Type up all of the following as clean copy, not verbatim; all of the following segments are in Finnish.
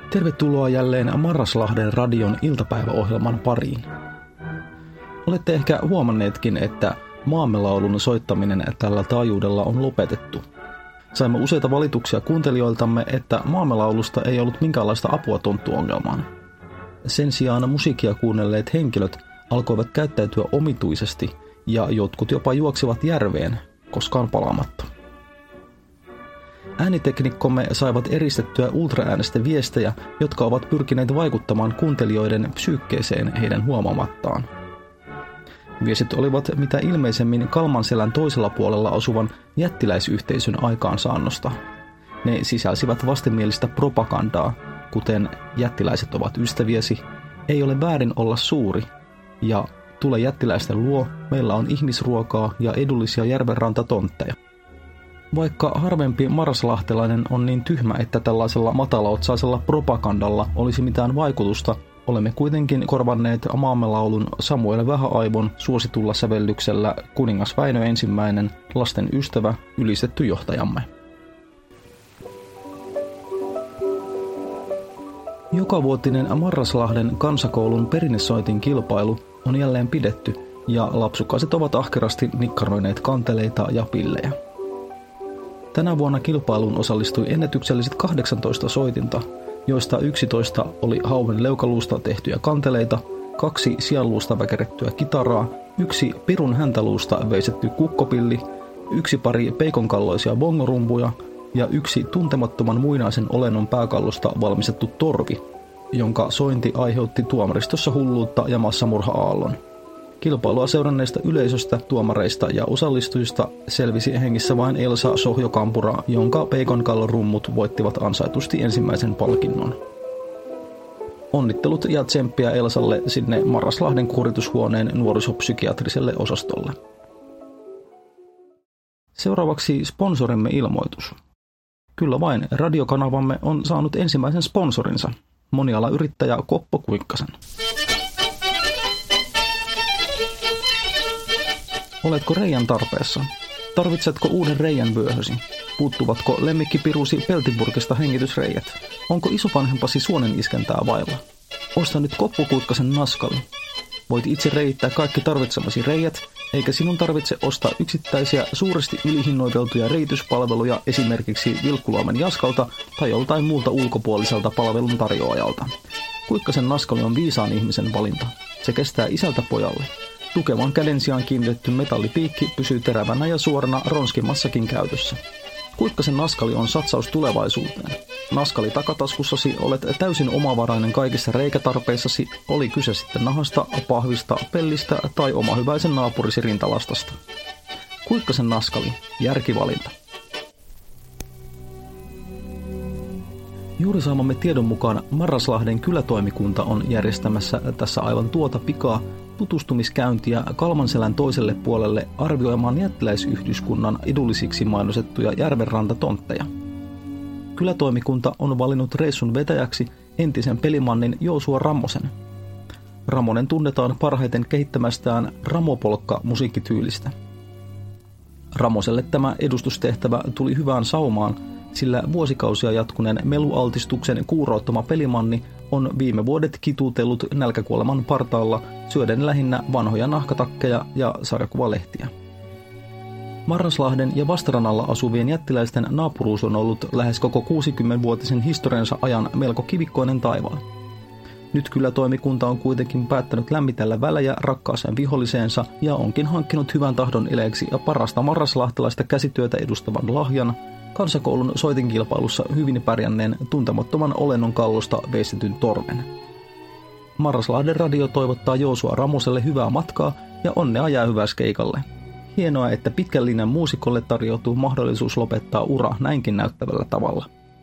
Tervetuloa jälleen Marraslahden radion iltapäiväohjelman pariin. Olette ehkä huomanneetkin, että maamelaulun soittaminen tällä taajuudella on lopetettu. Saimme useita valituksia kuuntelijoiltamme, että maamelaulusta ei ollut minkäänlaista apua tonttuongelmaan. Sen sijaan musiikkia kuunnelleet henkilöt alkoivat käyttäytyä omituisesti ja jotkut jopa juoksivat järveen, koskaan palaamatta. Ääniteknikkomme saivat eristettyä ultraäänestä viestejä, jotka ovat pyrkineet vaikuttamaan kuuntelijoiden psyykkeeseen heidän huomaamattaan. Viestit olivat mitä ilmeisemmin Kalmanselän toisella puolella asuvan jättiläisyhteisön aikaansaannosta. Ne sisälsivät vastenmielistä propagandaa, kuten jättiläiset ovat ystäviesi, ei ole väärin olla suuri ja tule jättiläisten luo, meillä on ihmisruokaa ja edullisia järvenrantatontteja. Vaikka harvempi marraslahtelainen on niin tyhmä, että tällaisella matalaotsaisella propagandalla olisi mitään vaikutusta, olemme kuitenkin korvanneet maamelaulun Samuel Vähäaivon suositulla sävellyksellä Kuningas Väinö I, lasten ystävä, ylistetty johtajamme. Jokavuotinen Marraslahden kansakoulun perinnesoitin kilpailu on jälleen pidetty ja lapsukaiset ovat ahkerasti nikkaroineet kanteleita ja pillejä. Tänä vuonna kilpailuun osallistui ennätykselliset 18 soitinta, joista 11 oli hauen leukaluusta tehtyjä kanteleita, 2 sianluusta väkerettyä kitaraa, 1 pirun häntäluusta veisetty kukkopilli, 1 pari peikonkalloisia bongorumpuja ja 1 tuntemattoman muinaisen olennon pääkallosta valmistettu torvi, jonka sointi aiheutti tuomaristossa hulluutta ja massamurha-aallon. Kilpailua seuranneista yleisöstä, tuomareista ja osallistujista selvisi hengissä vain Elsa Sohjokampura, jonka peikonkallorummut voittivat ansaitusti ensimmäisen palkinnon. Onnittelut ja tsemppiä Elsalle sinne Marraslahden kuritushuoneen nuorisopsykiatriselle osastolle. Seuraavaksi sponsorimme ilmoitus. Kyllä vain, radiokanavamme on saanut ensimmäisen sponsorinsa, monialayrittäjä Koppo Kuikkasen. Oletko reijän tarpeessa? Tarvitsetko uuden reijän vyöhösi? Puuttuvatko lemmikkipirusi peltipurkista hengitysreijät? Onko isovanhempasi suonen iskentää vailla? Osta nyt Koppo Kuikkasen naskali. Voit itse reiittää kaikki tarvitsemasi reijät, eikä sinun tarvitse ostaa yksittäisiä suuresti ylihinnoiteltuja reityspalveluja esimerkiksi Vilkkulaumen Jaskalta tai joltain muulta ulkopuoliselta palvelun tarjoajalta. Kuikkasen naskali on viisaan ihmisen valinta. Se kestää isältä pojalle. Tukevan käden sijaan kiinnitetty metallipiikki pysyy terävänä ja suorana ronskimmassakin käytössä. Kuikkasen naskali on satsaus tulevaisuuteen. Naskali takataskussasi olet täysin omavarainen kaikissa reikätarpeissasi, oli kyse sitten nahasta, pahvista, pellistä tai omahyväisen naapurisi rintalastasta. Kuikkasen naskali, järkivalinta. Juuri saamamme tiedon mukaan Marraslahden kylätoimikunta on järjestämässä tässä aivan tuota pikaa tutustumiskäyntiä Kalmanselän toiselle puolelle arvioimaan jättiläisyhdyskunnan edullisiksi mainosettuja järvenrantatontteja. Kylätoimikunta on valinnut reissun vetäjäksi entisen pelimannin Joosua Rammosen. Rammonen tunnetaan parhaiten kehittämästään ramopolkka-musiikkityylistä. Rammoselle tämä edustustehtävä tuli hyvään saumaan, sillä vuosikausia jatkuneen melualtistuksen kuurouttama pelimanni on viime vuodet kituutellut nälkäkuoleman partaalla syöden lähinnä vanhoja nahkatakkeja ja sarjakuvalehtiä. Marraslahden ja Vastarannalla asuvien jättiläisten naapuruus on ollut lähes koko 60-vuotisen historiansa ajan melko kivikkoinen taivaalla. Nyt kylätoimikunta on kuitenkin päättänyt lämmitellä välejä rakkaaseen viholliseensa ja onkin hankkinut hyvän tahdon eleeksi ja parasta marraslahtelaista käsityötä edustavan lahjan, kansakoulun soitinkilpailussa hyvin pärjänneen tuntemattoman olennon kallosta veistetyn torven. Marraslahden radio toivottaa Joosua Ramoselle hyvää matkaa ja onnea jäähyväiskeikalle. Hienoa, että pitkän linjan muusikolle tarjoutuu mahdollisuus lopettaa ura näinkin näyttävällä tavalla.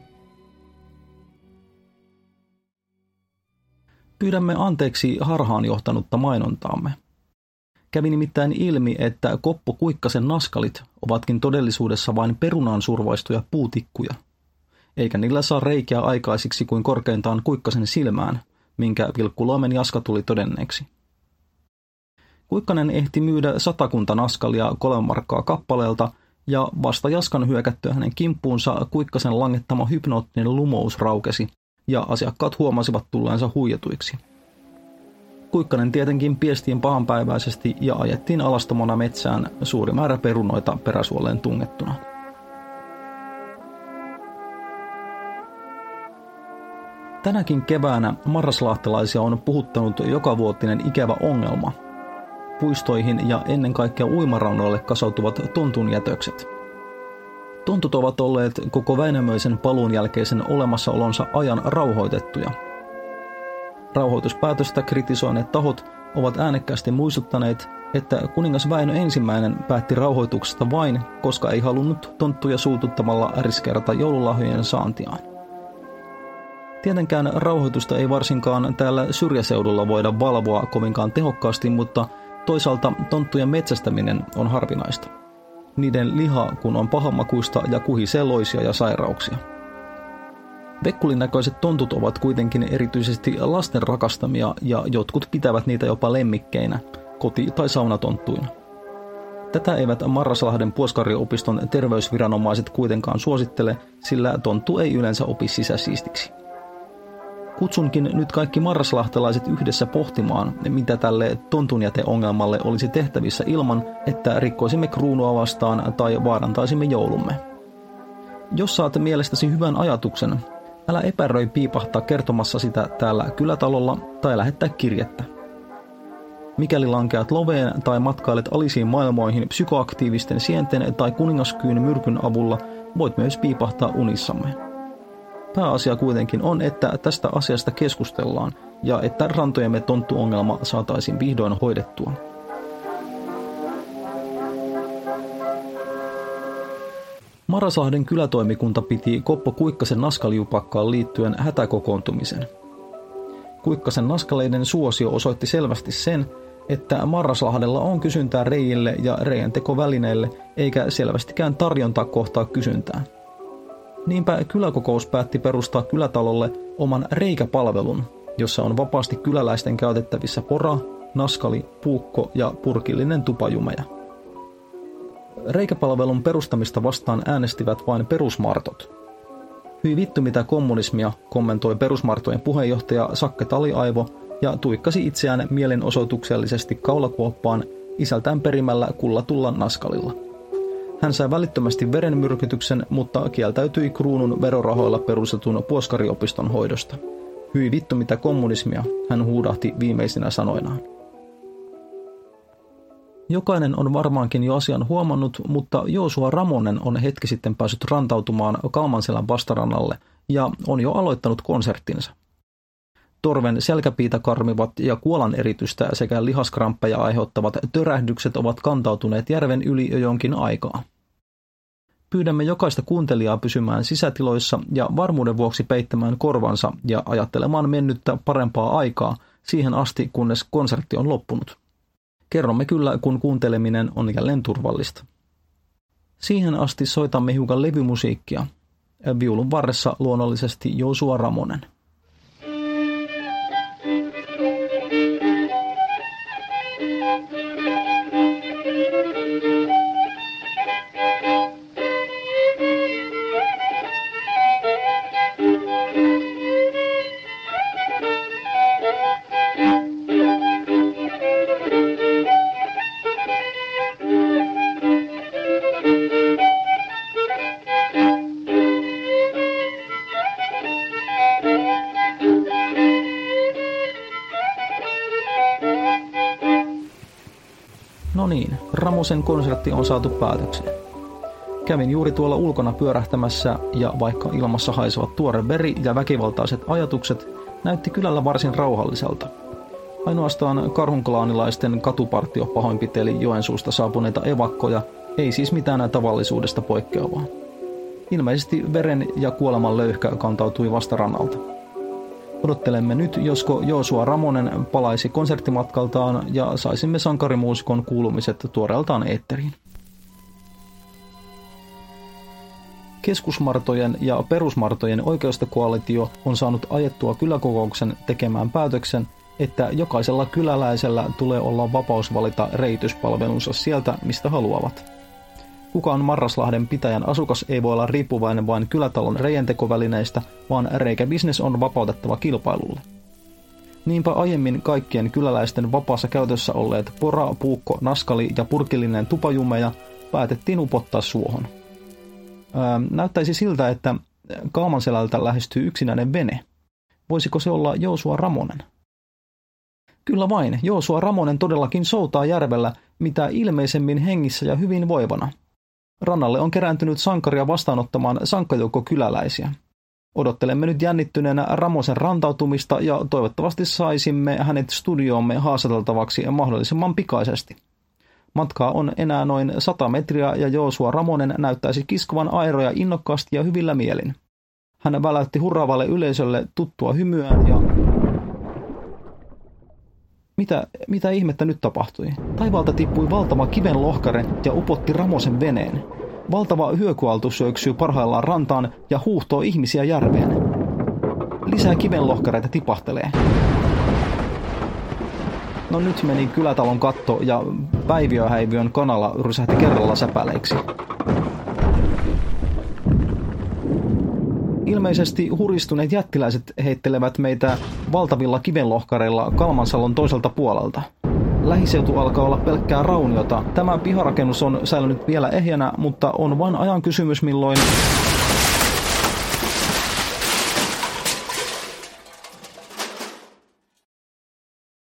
Pyydämme anteeksi harhaan johtanutta mainontaamme. Kävi nimittäin ilmi, että Koppo Kuikkasen naskalit ovatkin todellisuudessa vain perunaan survaistuja puutikkuja, eikä niillä saa reikiä aikaisiksi kuin korkeintaan Kuikkasen silmään, minkä Vilkkulaumen Jaska tuli todenneeksi. Kuikkanen ehti myydä 100 naskalia 3 markkaa kappaleelta, ja vasta Jaskan hyökättyä hänen kimppuunsa Kuikkasen langettama hypnoottinen lumous raukesi, ja asiakkaat huomasivat tulleensa huijatuiksi. Kuikkanen tietenkin piestiin pahanpäiväisesti ja ajettiin alastomana metsään, suuri määrä perunoita peräsuoleen tungettuna. Tänäkin keväänä marraslahtelaisia on puhuttanut jokavuotinen ikävä ongelma. Puistoihin ja ennen kaikkea uimarannoille kasautuvat tontunjätökset. Tontut ovat olleet koko Väinämöisen paluun jälkeisen olemassaolonsa ajan rauhoitettuja. Rauhoituspäätöstä kritisoineet tahot ovat äänekkäästi muistuttaneet, että kuningas Väinö I päätti rauhoituksesta vain, koska ei halunnut tonttuja suututtamalla riskeerata joululahjojen saantiaan. Tietenkään rauhoitusta ei varsinkaan täällä syrjäseudulla voida valvoa kovinkaan tehokkaasti, mutta toisaalta tonttujen metsästäminen on harvinaista. Niiden liha kun on pahanmakuista ja kuhisee loisia ja sairauksia. Vekkulin näköiset tontut ovat kuitenkin erityisesti lasten rakastamia ja jotkut pitävät niitä jopa lemmikkeinä, koti- tai saunatonttuina. Tätä eivät Marraslahden Puoskariopiston terveysviranomaiset kuitenkaan suosittele, sillä tonttu ei yleensä opi sisäsiistiksi. Kutsunkin nyt kaikki marraslahtelaiset yhdessä pohtimaan, mitä tälle tontunjäteongelmalle olisi tehtävissä ilman, että rikkoisimme kruunua vastaan tai vaarantaisimme joulumme. Jos saat mielestäsi hyvän ajatuksen, älä epäröi piipahtaa kertomassa sitä täällä kylätalolla tai lähettää kirjettä. Mikäli lankeat loveen tai matkailet alisiin maailmoihin psykoaktiivisten sienten tai kuningaskyyn myrkyn avulla, voit myös piipahtaa unissamme. Pääasia kuitenkin on, että tästä asiasta keskustellaan ja että rantojemme tonttuongelma saataisiin vihdoin hoidettua. Marraslahden kylätoimikunta piti Koppo Kuikkasen naskaliupakkaan liittyen hätäkokoontumisen. Kuikkasen naskaleiden suosio osoitti selvästi sen, että Marraslahdella on kysyntää reijille ja reiäntekovälineille, eikä selvästikään tarjontaa kohtaa kysyntää. Niinpä kyläkokous päätti perustaa kylätalolle oman reikäpalvelun, jossa on vapaasti kyläläisten käytettävissä pora, naskali, puukko ja purkillinen tupajumeja. Reikäpalvelun perustamista vastaan äänestivät vain perusmartot. Hyi vittu mitä kommunismia, kommentoi perusmartojen puheenjohtaja Sakke Taliaivo ja tuikkasi itseään mielenosoituksellisesti kaulakuoppaan isältään perimällä kullatulla naskalilla. Hän sai välittömästi verenmyrkytyksen, mutta kieltäytyi kruunun verorahoilla perustetun Puoskariopiston hoidosta. Hyi vittu mitä kommunismia, hän huudahti viimeisinä sanoinaan. Jokainen on varmaankin jo asian huomannut, mutta Joosua Ramonen on hetki sitten päässyt rantautumaan Kalmanselän vastarannalle ja on jo aloittanut konserttinsa. Torven selkäpiitä karmivat ja kuolan eritystä sekä lihaskramppeja aiheuttavat törähdykset ovat kantautuneet järven yli jo jonkin aikaa. Pyydämme jokaista kuuntelijaa pysymään sisätiloissa ja varmuuden vuoksi peittämään korvansa ja ajattelemaan mennyttä parempaa aikaa siihen asti, kunnes konsertti on loppunut. Kerromme kyllä, kun kuunteleminen on jälleen turvallista. Siihen asti soitamme hiukan levymusiikkia. Viulun varressa luonnollisesti Joosua Ramonen. No niin, Ramosen konsertti on saatu päätökseen. Kävin juuri tuolla ulkona pyörähtämässä ja vaikka ilmassa haisevat tuore veri ja väkivaltaiset ajatukset, näytti kylällä varsin rauhalliselta. Ainoastaan karhunklaanilaisten katupartio pahoinpiteli Joensuusta saapuneita evakkoja, ei siis mitään tavallisuudesta poikkeavaa. Ilmeisesti veren ja kuoleman löyhkä kantautui vastarannalta. Odottelemme nyt, josko Joosua Ramonen palaisi konserttimatkaltaan ja saisimme sankarimuusikon kuulumiset tuoreeltaan eetteriin. Keskusmartojen ja perusmartojen oikeistokoalitio on saanut ajettua kyläkokouksen tekemään päätöksen, että jokaisella kyläläisellä tulee olla vapaus valita reityspalvelunsa sieltä, mistä haluavat. Kukaan Marraslahden pitäjän asukas ei voi olla riippuvainen vain kylätalon reijentekovälineistä, vaan reikäbisnes on vapautettava kilpailulle. Niinpä aiemmin kaikkien kyläläisten vapaassa käytössä olleet pora, puukko, naskali ja purkillinen tupajumeja päätettiin upottaa suohon. Näyttäisi siltä, että Kalmanselältä lähestyy yksinäinen vene. Voisiko se olla Joosua Ramonen? Kyllä vain, Joosua Ramonen todellakin soutaa järvellä, mitä ilmeisemmin hengissä ja hyvin voivana. Rannalle on kerääntynyt sankaria vastaanottamaan sankkajoukko kyläläisiä. Odottelemme nyt jännittyneenä Ramosen rantautumista ja toivottavasti saisimme hänet studioomme haastateltavaksi mahdollisimman pikaisesti. Matkaa on enää noin 100 metriä ja Joosua Ramonen näyttäisi kiskovan airoja innokkaasti ja hyvillä mielin. Hän väläytti hurraavalle yleisölle tuttua hymyään ja... Mitä ihmettä nyt tapahtui? Taivaalta tippui valtava kivenlohkare ja upotti Ramosen veneen. Valtava hyökyaalto syöksyy parhaillaan rantaan ja huuhtoo ihmisiä järveen. Lisää kivenlohkareita tipahtelee. No nyt meni kylätalon katto ja Päiviöhäiviön kanala rysähti kerralla säpäleiksi. Ilmeisesti huristuneet jättiläiset heittelevät meitä valtavilla kivenlohkareilla Kalmansalon toiselta puolelta. Lähiseutu alkaa olla pelkkää rauniota. Tämä piharakennus on säilynyt vielä ehjänä, mutta on vain ajan kysymys milloin...